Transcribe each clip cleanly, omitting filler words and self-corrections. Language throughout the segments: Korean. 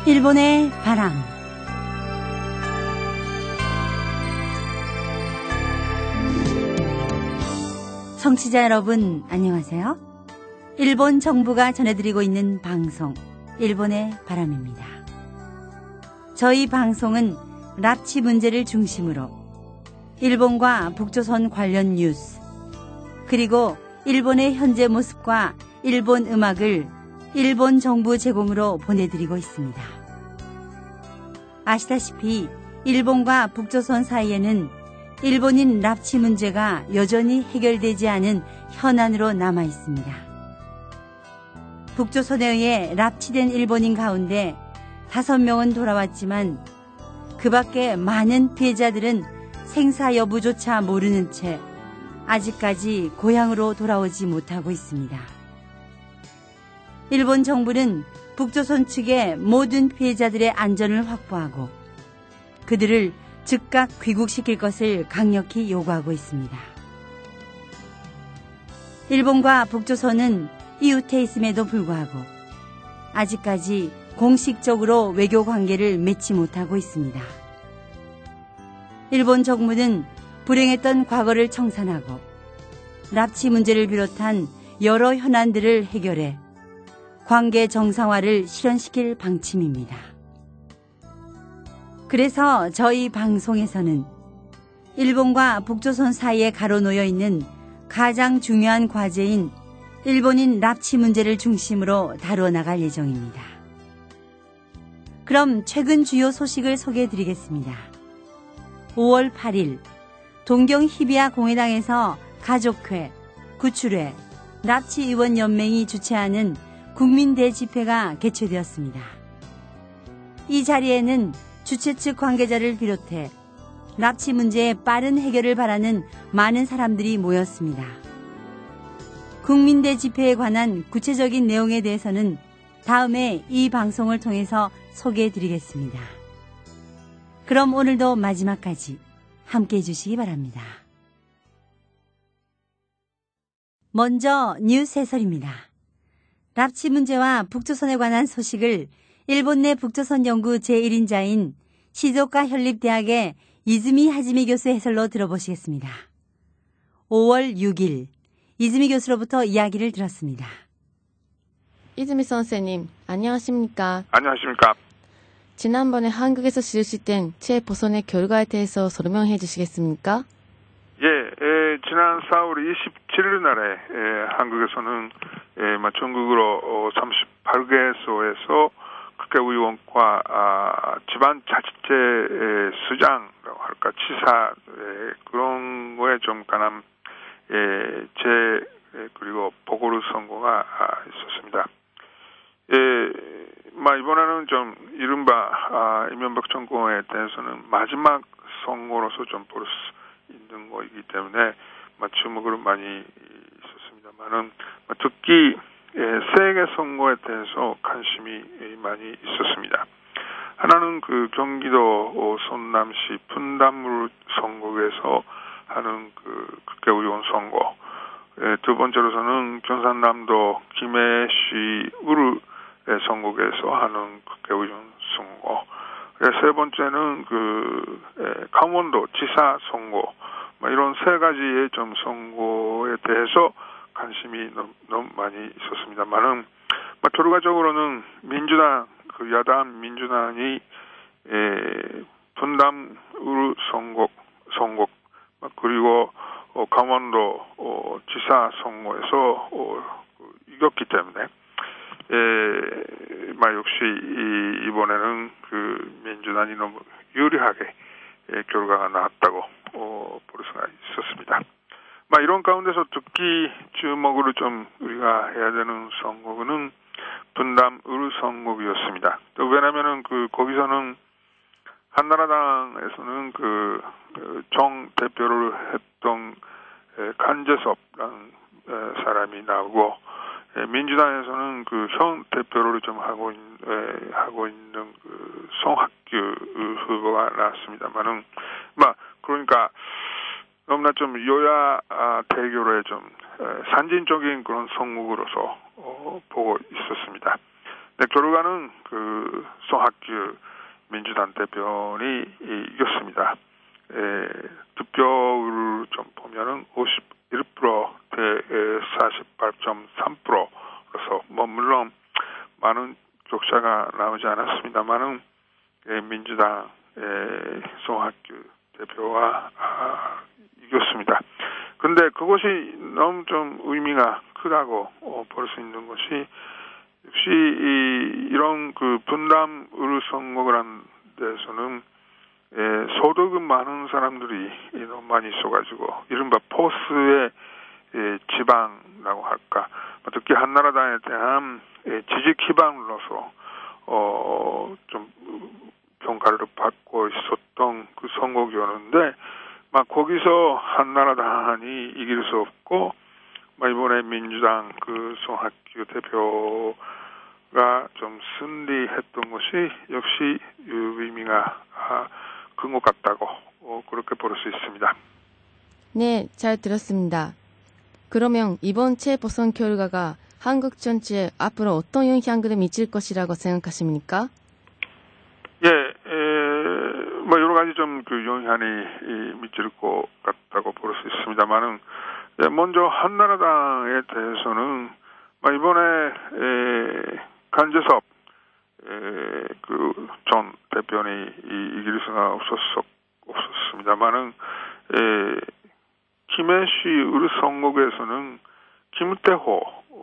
일본의 바람. 청취자 여러분, 안녕하세요. 일본 정부가 전해드리고 있는 방송, 일본의 바람입니다. 저희 방송은 납치 문제를 중심으로 일본과 북조선 관련 뉴스, 그리고 일본의 현재 모습과 일본 음악을 일본 정부 제공으로 보내드리고 있습니다. 아시다시피 일본과 북조선 사이에는 일본인 납치 문제가 여전히 해결되지 않은 현안으로 남아 있습니다. 북조선에 의해 납치된 일본인 가운데 5명은 돌아왔지만 그 밖에 많은 피해자들은 생사 여부조차 모르는 채 아직까지 고향으로 돌아오지 못하고 있습니다. 일본 정부는 북조선 측의 모든 피해자들의 안전을 확보하고 그들을 즉각 귀국시킬 것을 강력히 요구하고 있습니다. 일본과 북조선은 이웃해 있음에도 불구하고 아직까지 공식적으로 외교 관계를 맺지 못하고 있습니다. 일본 정부는 불행했던 과거를 청산하고 납치 문제를 비롯한 여러 현안들을 해결해 관계 정상화를 실현시킬 방침입니다. 그래서 저희 방송에서는 일본과 북조선 사이에 가로놓여 있는 가장 중요한 과제인 일본인 납치 문제를 중심으로 다루어 나갈 예정입니다. 그럼 최근 주요 소식을 소개해드리겠습니다. 5월 8일 동경 히비야 공회당에서 가족회, 구출회, 납치의원연맹이 주최하는 국민대집회가 개최되었습니다. 이 자리에는 주최 측 관계자를 비롯해 납치 문제의 빠른 해결을 바라는 많은 사람들이 모였습니다. 국민대집회에 관한 구체적인 내용에 대해서는 다음에 이 방송을 통해서 소개해드리겠습니다. 그럼 오늘도 마지막까지 함께해 주시기 바랍니다. 먼저 뉴스 해설입니다. 납치 문제와 북조선에 관한 소식을 일본 내 북조선 연구 제1인자인 시조카 현립대학의 이즈미 하지미 교수 해설로 들어보시겠습니다. 5월 6일 이즈미 교수로부터 이야기를 들었습니다. 이즈미 선생님, 안녕하십니까? 안녕하십니까? 지난번에 한국에서 실시된 재보선의 결과에 대해서 설명해 주시겠습니까? 지난 4월 27일 날에 한국에서는 전국으로 38개소에서 국회의원과 지방자치제 수장이라고 할까 지사 그런 거에 좀 관한 그리고 보궐 선거가 있었습니다. 이번에는 좀 이른바 이명박 정권에 대해서는 마지막 선거로서 좀 볼 수 있는 거이기 때문에 주목을 많이 있었습니다만은 특히 세계 선거에 대해서 관심이 많이 있었습니다. 하나는 그 경기도 성남시 분담물 선거에서 하는 그 국회의원 선거, 두 번째로서는 경상남도 김해시 우르 선거에서 하는 국회의원 선거, 세 번째는 그 강원도 지사 선거, 이런 세 가지의 좀 선거에 대해서 관심이 너무 많이 있었습니다만은 결과적으로는 민주당 그 야당 민주당이 분담 우르 선거 그리고 강원도 지사 선거에서 이겼기 때문에 역시 이번에는 그 민주당이 너무 유리하게 결과가 나왔다고 볼 수가 있었습니다. 이런 가운데서 특히 주목으로 좀 우리가 해야 되는 선거는 분담 우르 선거였습니다. 왜냐면은 거기서는 한나라당에서는 정 대표를 했던 간재섭라는 사람이 나오고, 민주당에서는 현 대표를 좀 하고 있는 송학규 후보가 나왔습니다만은, 그러니까 너무나 좀 여야 대결에 좀 산진적인 그런 선거로서 보고 있었습니다. 네, 결과는 그 송학규 민주당 대표이 이겼습니다. 득표를 좀 보면은 51% 대 48.3%로서 뭐 물론 많은 격차가 나오지 않았습니다만은 민주당 송학규 대표가 이겼습니다. 근데 그것이 너무 좀 의미가 크다고 볼 수 있는 것이 역시 이런 그 분담 의료선거란 데서는 소득은 많은 사람들이 너무 많이 있어가지고 이른바 포스의 지방이라고 할까, 특히 한나라당에 대한 지지 기반으로서 좀 평가를 받고 있었던 그 선거였는데, 막 거기서 한나라당이 이길 수 없고, 막 이번에 민주당 그 송학규 대표가 좀 승리했던 것이 역시 의미가 큰 것 같다고 그렇게 볼 수 있습니다. 네, 잘 들었습니다. 그러면 이번 재보선 결과가 한국 전체에 앞으로 어떤 영향을 미칠 것이라고 생각하십니까? 예, 뭐 여러 가지 좀 그 영향이 미칠 것 같다고 볼 수 있습니다만은, 먼저 한나라당에 대해서는 이번에 간재섭 그 전 대표는 이길 수가 없었습니다만은, 김해시 의료선거구에서는 김태호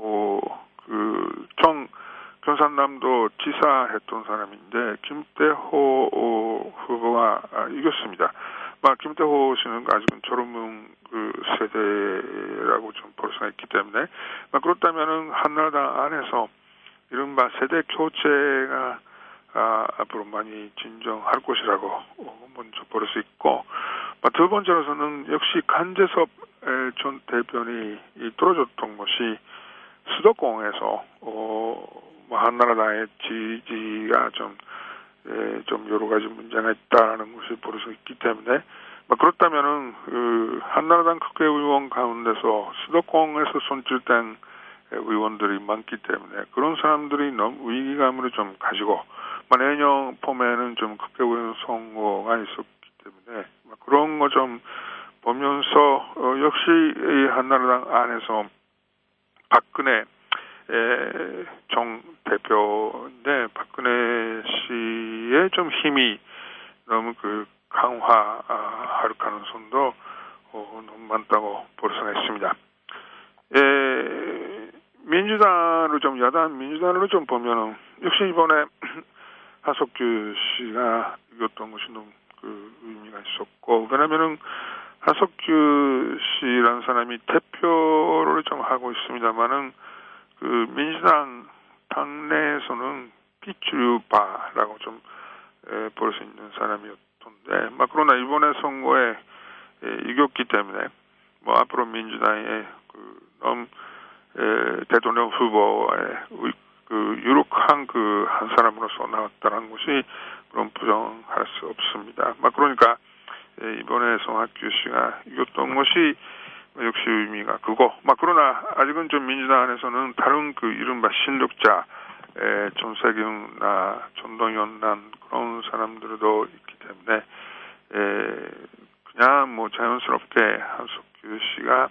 그 전 경상남도 지사했던 사람인데 김태호 후보가 이겼습니다. 김태호 씨는 아직은 젊은 그 세대라고 좀 볼 수가 있기 때문에, 그렇다면은 한나라당 안에서 이른바 세대 교체가 앞으로 많이 진정할 것이라고 먼저 볼 수 있고, 두 번째로서는 역시 간재섭 전 대변이 떨어졌던 것이 수도권에서 한나라당의 지지가 좀 여러 가지 문제가 있다는 것을 볼 수 있기 때문에, 그렇다면은 그 한나라당 국회의원 가운데서 수도권에서 선출된 의원들이 많기 때문에 그런 사람들이 너무 위기감을 좀 가지고, 내년 봄에는 좀 국회의원 선거가 있었기 때문에 그런 거 좀 보면서 역시 이 한나라당 안에서 박근혜 정 대표인데 박근혜 씨의 좀 힘이 너무 그 강화할 가능성도 너무 많다고 볼 수가 있습니다. 민주당으로 좀 야당 민주당으로 좀 보면은 역시 이번에 하석규 씨가 이겼던 것이 너무 그 의미가 있었고, 왜냐면은 하석규 씨라는 사람이 대표를 좀 하고 있습니다만은 그 민주당 당내에서는 비주류파라고 좀 볼 수 있는 사람이었던데, 그러나 이번에 선거에 이겼기 때문에 앞으로 민주당의 그 너무 대통령 후보의 그 유력한 그 한 사람으로서 나왔다는 것이 그런 부정할 수 없습니다. 그러니까 이번에 송학규 씨가 이겼던 것이 역시 의미가 크고, 그러나 아직은 좀 민주당 안에서는 다른 그 이른바 실력자 전세균이나 전동연난 그런 사람들도 있기 때문에 그냥 뭐 자연스럽게 한석규 씨가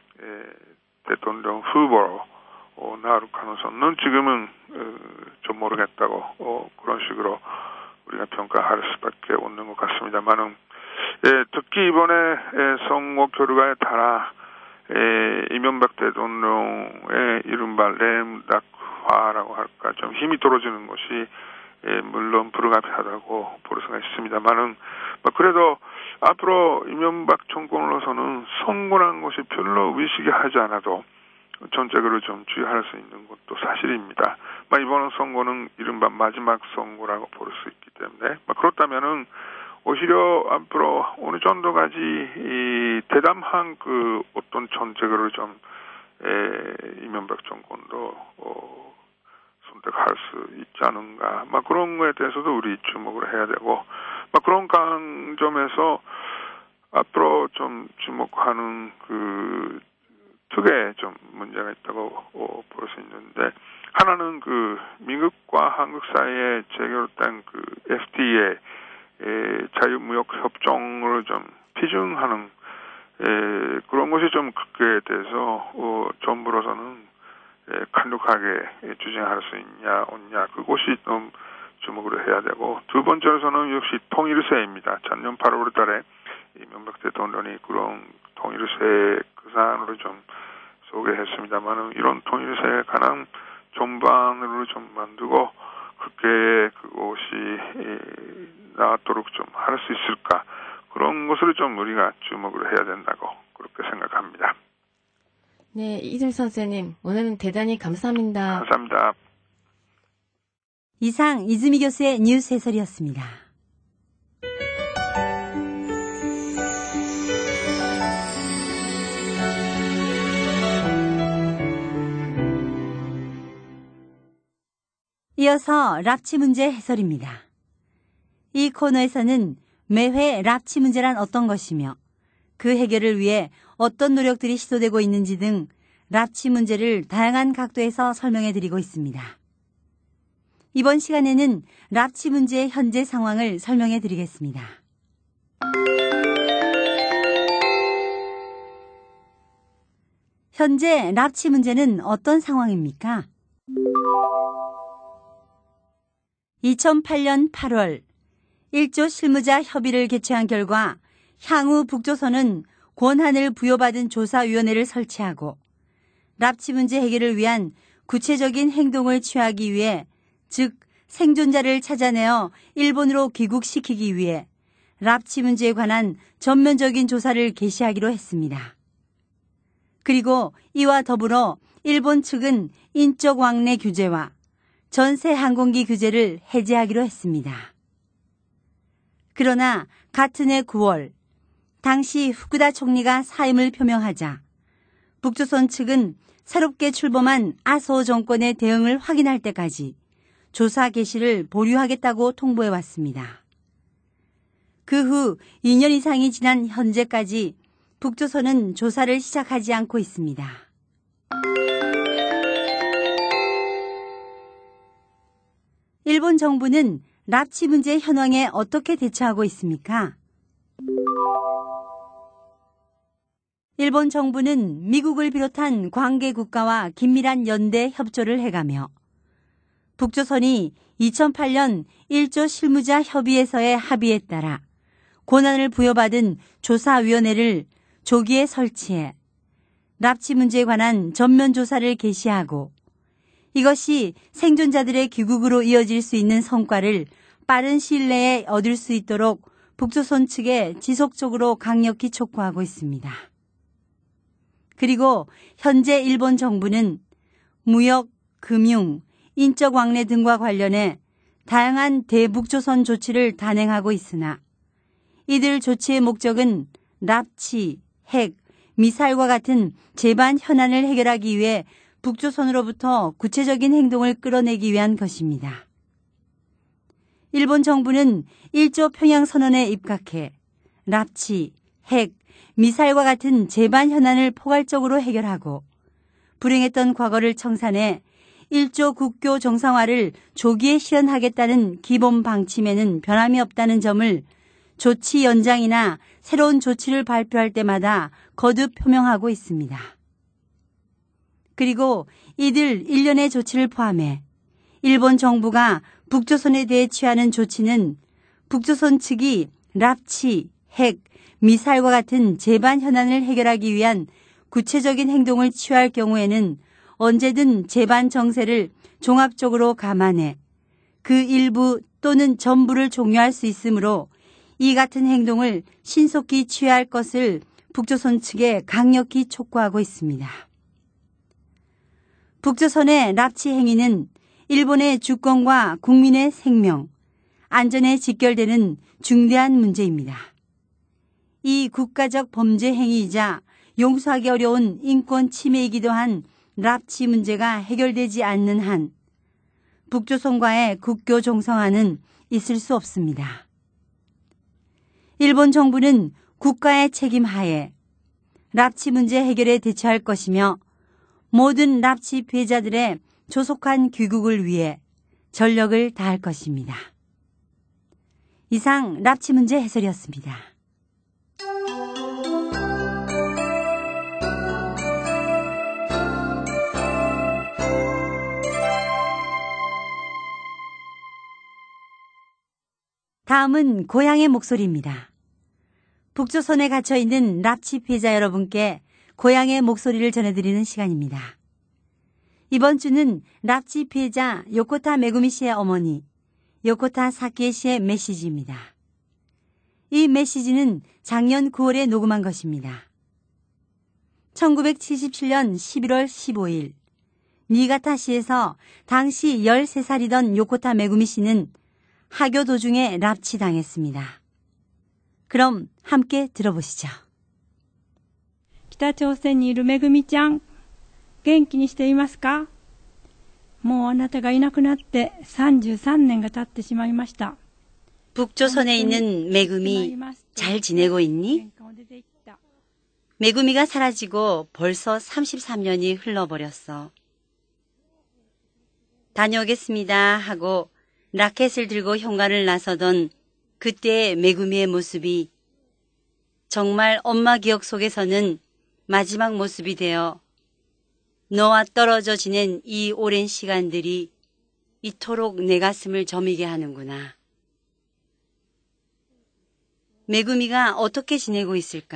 대통령 후보로 나올 가능성은 지금은 좀 모르겠다고 그런 식으로 우리가 평가할 수밖에 없는 것 같습니다만은, 특히 이번에 선거 결과에 따라 이명박 대통령의 이른바 램닥화라고 할까 좀 힘이 떨어지는 것이 물론 불가피하다고 볼 수가 있습니다만은, 그래도 앞으로 이명박 정권으로서는 선거란 것이 별로 의식이 하지 않아도 정책으로 좀 주의할 수 있는 것도 사실입니다. 이번 선거는 이른바 마지막 선거라고 볼 수 있기 때문에, 그렇다면은 오히려 앞으로 어느 정도까지 이 대담한 그 어떤 정책으로 좀 이명박 정권도 선택할 수 있지 않은가, 그런 거에 대해서도 우리 주목을 해야 되고, 그런 관점에서 앞으로 좀 주목하는 그 두 개 좀 문제가 있다고 볼 수 있는데, 하나는 그 미국과 한국 사이에 체결된 그 FTA 자유무역 협정을 좀批准하는 그런 것이 좀 그에 대해서 정부로서는 강력하게 주장할 수 있냐 없냐, 그것이 좀 주목을 해야 되고, 두 번째로서는 역시 통일세입니다. 작년 8월 달에 이명박 대통령이 그런 통일세 그 사안으로 좀 소개했습니다만, 이런 통일세에 관한 정반으로 좀 만들고 그것이 나왔도록 좀 할 수 있을까, 그런 것을 좀 우리가 주목을 해야 된다고 그렇게 생각합니다. 네, 이슬 선생님, 오늘은 대단히 감사합니다. 감사합니다. 이상 이즈미 교수의 뉴스 해설이었습니다. 이어서 랍치 문제 해설입니다. 이 코너에서는 매회 랍치 문제란 어떤 것이며 그 해결을 위해 어떤 노력들이 시도되고 있는지 등 랍치 문제를 다양한 각도에서 설명해 드리고 있습니다. 이번 시간에는 랍치 문제의 현재 상황을 설명해 드리겠습니다. 현재 랍치 문제는 어떤 상황입니까? 2008년 8월 1조 실무자 협의를 개최한 결과 향후 북조선은 권한을 부여받은 조사위원회를 설치하고 랍치 문제 해결을 위한 구체적인 행동을 취하기 위해, 즉 생존자를 찾아내어 일본으로 귀국시키기 위해 랍치 문제에 관한 전면적인 조사를 개시하기로 했습니다. 그리고 이와 더불어 일본 측은 인적 왕래 규제와 전세 항공기 규제를 해제하기로 했습니다. 그러나 같은 해 9월 당시 후쿠다 총리가 사임을 표명하자 북조선 측은 새롭게 출범한 아소 정권의 대응을 확인할 때까지 조사 개시를 보류하겠다고 통보해왔습니다. 그 후 2년 이상이 지난 현재까지 북조선은 조사를 시작하지 않고 있습니다. 일본 정부는 납치 문제 현황에 어떻게 대처하고 있습니까? 일본 정부는 미국을 비롯한 관계 국가와 긴밀한 연대 협조를 해가며 북조선이 2008년 1조 실무자 협의에서의 합의에 따라 권한을 부여받은 조사위원회를 조기에 설치해 납치 문제에 관한 전면 조사를 개시하고, 이것이 생존자들의 귀국으로 이어질 수 있는 성과를 빠른 시일 내에 얻을 수 있도록 북조선 측에 지속적으로 강력히 촉구하고 있습니다. 그리고 현재 일본 정부는 무역, 금융, 인적 왕래 등과 관련해 다양한 대북조선 조치를 단행하고 있으나 이들 조치의 목적은 납치, 핵, 미사일과 같은 재반 현안을 해결하기 위해 북조선으로부터 구체적인 행동을 끌어내기 위한 것입니다. 일본 정부는 1조 평양선언에 입각해 납치, 핵, 미사일과 같은 재반 현안을 포괄적으로 해결하고 불행했던 과거를 청산해 1조 국교 정상화를 조기에 실현하겠다는 기본 방침에는 변함이 없다는 점을 조치 연장이나 새로운 조치를 발표할 때마다 거듭 표명하고 있습니다. 그리고 이들 일련의 조치를 포함해 일본 정부가 북조선에 대해 취하는 조치는 북조선 측이 납치, 핵, 미사일과 같은 재반 현안을 해결하기 위한 구체적인 행동을 취할 경우에는 언제든 재반 정세를 종합적으로 감안해 그 일부 또는 전부를 종료할 수 있으므로 이 같은 행동을 신속히 취할 것을 북조선 측에 강력히 촉구하고 있습니다. 북조선의 납치 행위는 일본의 주권과 국민의 생명, 안전에 직결되는 중대한 문제입니다. 이 국가적 범죄 행위이자 용서하기 어려운 인권 침해이기도 한 납치 문제가 해결되지 않는 한 북조선과의 국교 정상화는 있을 수 없습니다. 일본 정부는 국가의 책임 하에 납치 문제 해결에 대처할 것이며 모든 납치 피해자들의 조속한 귀국을 위해 전력을 다할 것입니다. 이상 납치 문제 해설이었습니다. 다음은 고향의 목소리입니다. 북조선에 갇혀있는 납치 피해자 여러분께 고향의 목소리를 전해드리는 시간입니다. 이번 주는 납치 피해자 요코타 메구미 씨의 어머니 요코타 사키에 씨의 메시지입니다. 이 메시지는 작년 9월에 녹음한 것입니다. 1977년 11월 15일 니가타시에서 당시 13살이던 요코타 메구미 씨는 하교 도중에 납치당했습니다. 그럼 함께 들어보시죠. 北朝鮮にいるめぐみちゃん、元気にしていますか？もうあなたがいなくなって33年が経ってしまいました。 북조선에 있는 메구미, 잘 지내고 있니? 메구미가 사라지고 벌써 33년이 흘러버렸어. 다녀오겠습니다 하고 라켓을 들고 현관을 나서던 그때의 메구미의 모습이 정말 엄마 기억 속에서는 마지막 모습이 되어 너와 떨어져 지낸 이 오랜 시간들이 이토록 내 가슴을 저미게 하는구나. 메구미가 어떻게 지내고 있을까?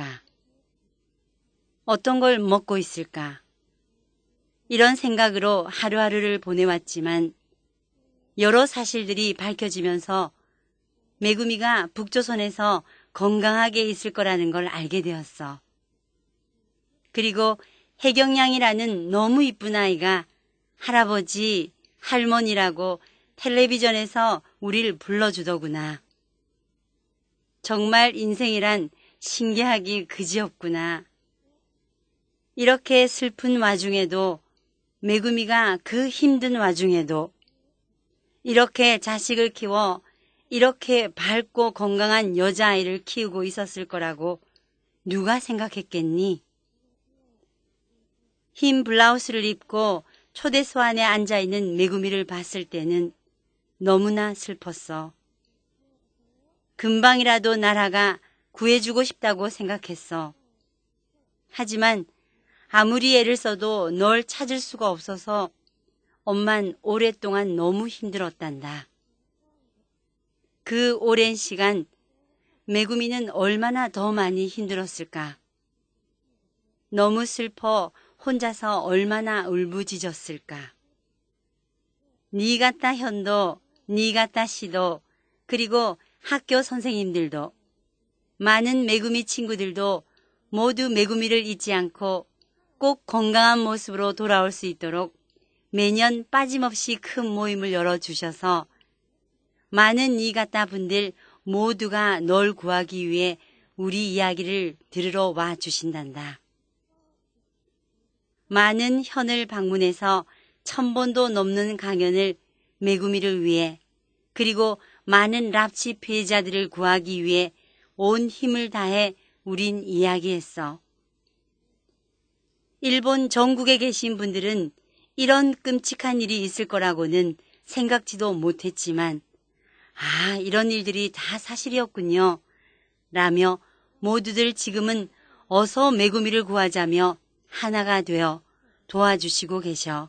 어떤 걸 먹고 있을까? 이런 생각으로 하루하루를 보내왔지만 여러 사실들이 밝혀지면서 메구미가 북조선에서 건강하게 있을 거라는 걸 알게 되었어. 그리고 혜경양이라는 너무 이쁜 아이가 할아버지, 할머니라고 텔레비전에서 우릴 불러주더구나. 정말 인생이란 신기하기 그지없구나. 이렇게 슬픈 와중에도 메구미가 그 힘든 와중에도 이렇게 자식을 키워 이렇게 밝고 건강한 여자아이를 키우고 있었을 거라고 누가 생각했겠니? 흰 블라우스를 입고 초대소 안에 앉아있는 메구미를 봤을 때는 너무나 슬펐어. 금방이라도 나라가 구해주고 싶다고 생각했어. 하지만 아무리 애를 써도 널 찾을 수가 없어서 엄만 오랫동안 너무 힘들었단다. 그 오랜 시간 메구미는 얼마나 더 많이 힘들었을까. 너무 슬퍼 혼자서 얼마나 울부짖었을까. 니가타 현도, 니가타 시도, 그리고 학교 선생님들도, 많은 메구미 친구들도 모두 메구미를 잊지 않고 꼭 건강한 모습으로 돌아올 수 있도록 매년 빠짐없이 큰 모임을 열어주셔서 많은 니가타 분들 모두가 널 구하기 위해 우리 이야기를 들으러 와 주신단다. 많은 현을 방문해서 1000번도 넘는 강연을 메구미를 위해 그리고 많은 납치 피해자들을 구하기 위해 온 힘을 다해 우린 이야기했어. 일본 전국에 계신 분들은 이런 끔찍한 일이 있을 거라고는 생각지도 못했지만 이런 일들이 다 사실이었군요. 라며 모두들 지금은 어서 메구미를 구하자며 하나가 되어 도와주시고 계셔.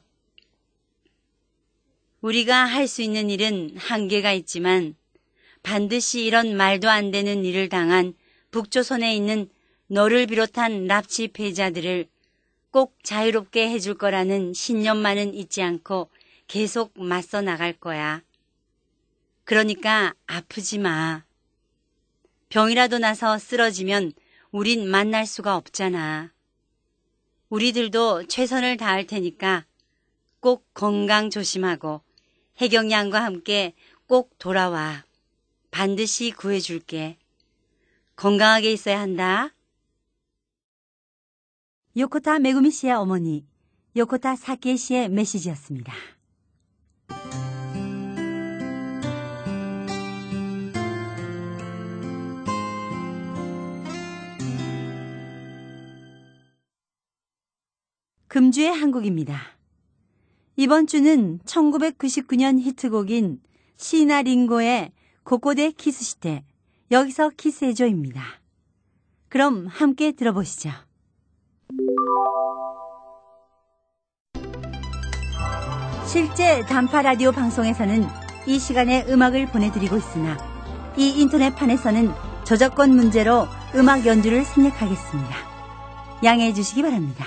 우리가 할 수 있는 일은 한계가 있지만 반드시 이런 말도 안 되는 일을 당한 북조선에 있는 너를 비롯한 납치 피해자들을 꼭 자유롭게 해줄 거라는 신념만은 잊지 않고 계속 맞서 나갈 거야. 그러니까 아프지 마. 병이라도 나서 쓰러지면 우린 만날 수가 없잖아. 우리들도 최선을 다할 테니까 꼭 건강 조심하고 혜경양과 함께 꼭 돌아와. 반드시 구해줄게. 건강하게 있어야 한다. 요코타 메구미 씨의 어머니, 요코타 사키에 씨의 메시지였습니다. 금주의 한국입니다. 이번 주는 1999년 히트곡인 시나 링고의 고코데 키스시테, 여기서 키스해줘입니다. 그럼 함께 들어보시죠. 실제 단파 라디오 방송에서는 이 시간에 음악을 보내드리고 있으나 이 인터넷판에서는 저작권 문제로 음악 연주를 생략하겠습니다. 양해해 주시기 바랍니다.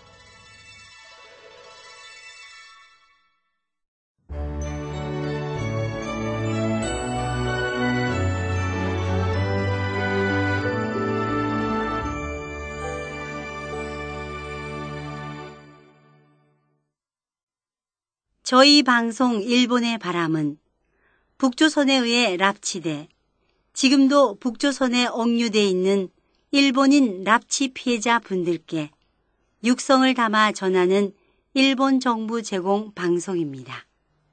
저희 방송 일본의 바람은 북조선에 의해 납치돼 지금도 북조선에 억류돼 있는 일본인 납치 피해자 분들께 육성을 담아 전하는 일본 정부 제공 방송입니다.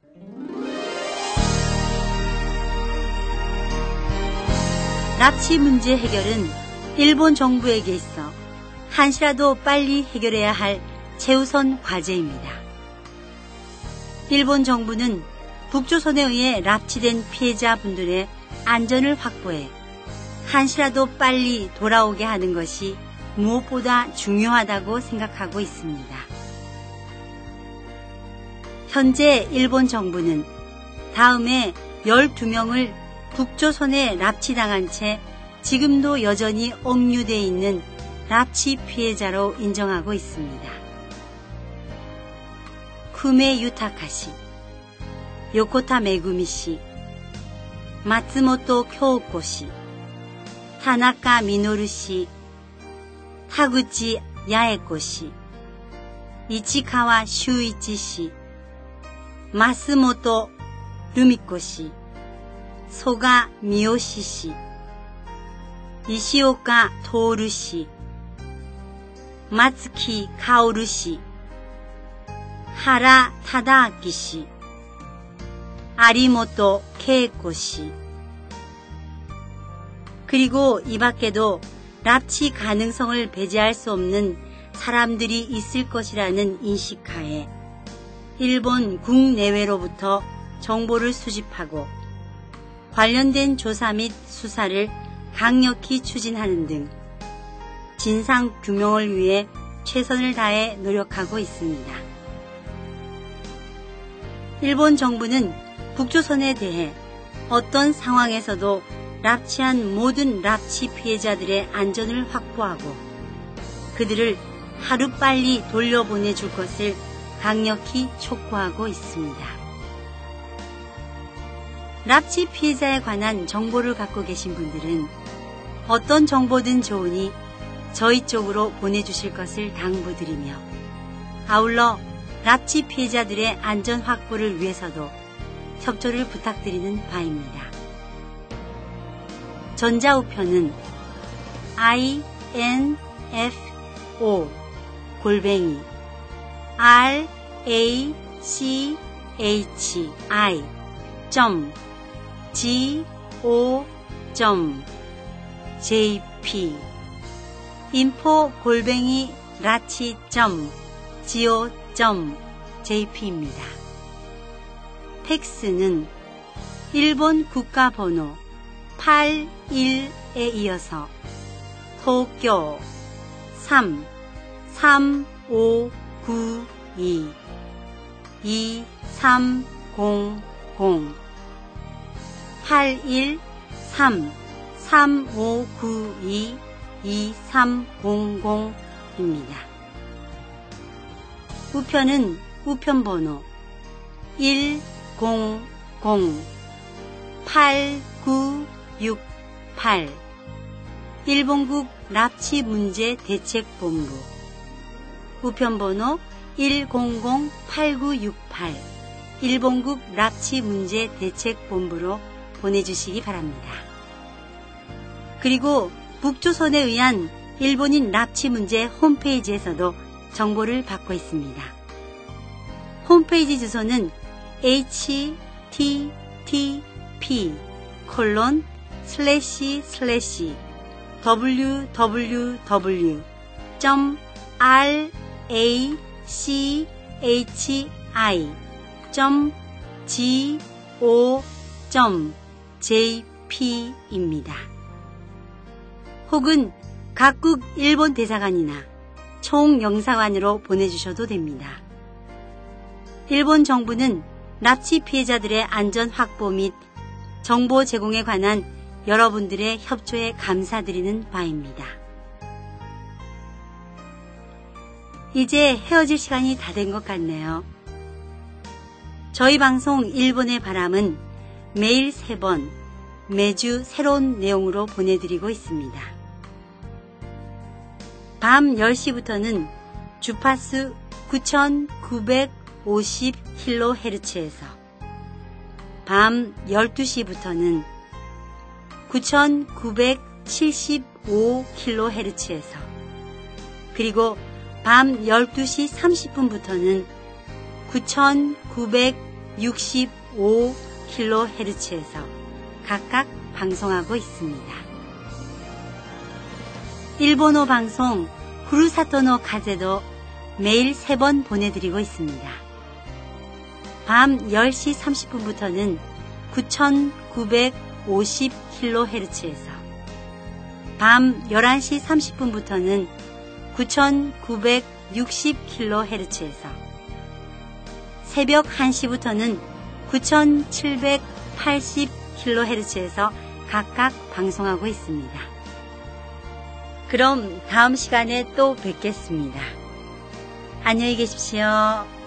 납치 문제 해결은 일본 정부에게 있어 한시라도 빨리 해결해야 할 최우선 과제입니다. 일본 정부는 북조선에 의해 납치된 피해자분들의 안전을 확보해 한시라도 빨리 돌아오게 하는 것이 무엇보다 중요하다고 생각하고 있습니다. 현재 일본 정부는 다음에 12명을 북조선에 납치당한 채 지금도 여전히 억류돼 있는 납치 피해자로 인정하고 있습니다. 쿠메 유타카시, 요코타 메구미씨, 마츠모토 교코씨, 타나카 미노루씨, 타구치 야에코씨, 이치카와 슈이치씨, 마스모토 루미코씨, 소가 미요시씨, 이시오카 토오루씨, 마츠키 카오루씨, 하라 타다아키씨, 아리모토 케이코씨, 그리고 이 밖에도 납치 가능성을 배제할 수 없는 사람들이 있을 것이라는 인식하에 일본 국내외로부터 정보를 수집하고 관련된 조사 및 수사를 강력히 추진하는 등 진상 규명을 위해 최선을 다해 노력하고 있습니다. 일본 정부는 북조선에 대해 어떤 상황에서도 납치한 모든 납치 피해자들의 안전을 확보하고 그들을 하루빨리 돌려보내줄 것을 강력히 촉구하고 있습니다. 납치 피해자에 관한 정보를 갖고 계신 분들은 어떤 정보든 좋으니 저희 쪽으로 보내주실 것을 당부드리며 아울러 납치 피해자들의 안전 확보를 위해서도 협조를 부탁드리는 바입니다. 전자우편은 info@rachi.go.jp info@rachi.go.jp입니다. 팩스는 일본 국가번호 81에 이어서 도쿄 33592-2300 81-33592-2300입니다. 우편은 우편번호 100-8968 일본국 납치문제대책본부 우편번호 100-8968 일본국 납치문제대책본부로 보내주시기 바랍니다. 그리고 북조선에 의한 일본인 납치 문제 홈페이지에서도 정보를 받고 있습니다. 홈페이지 주소는 http://www.rachi.go.jp chi.go.jp입니다. 혹은 각국 일본 대사관이나 총영사관으로 보내주셔도 됩니다. 일본 정부는 납치 피해자들의 안전 확보 및 정보 제공에 관한 여러분들의 협조에 감사드리는 바입니다. 이제 헤어질 시간이 다 된 것 같네요. 저희 방송 일본의 바람은 매일 3번, 매주 새로운 내용으로 보내드리고 있습니다. 밤 10시부터는 주파수 9950kHz에서, 밤 12시부터는 9975kHz에서, 그리고 밤 12시 30분부터는 9965kHz에서 각각 방송하고 있습니다. 일본어 방송 후루사토노 카제도 매일 3번 보내드리고 있습니다. 밤 10시 30분부터는 9950kHz에서, 밤 11시 30분부터는 9960kHz에서, 새벽 1시부터는 9780kHz에서 각각 방송하고 있습니다. 그럼 다음 시간에 또 뵙겠습니다. 안녕히 계십시오.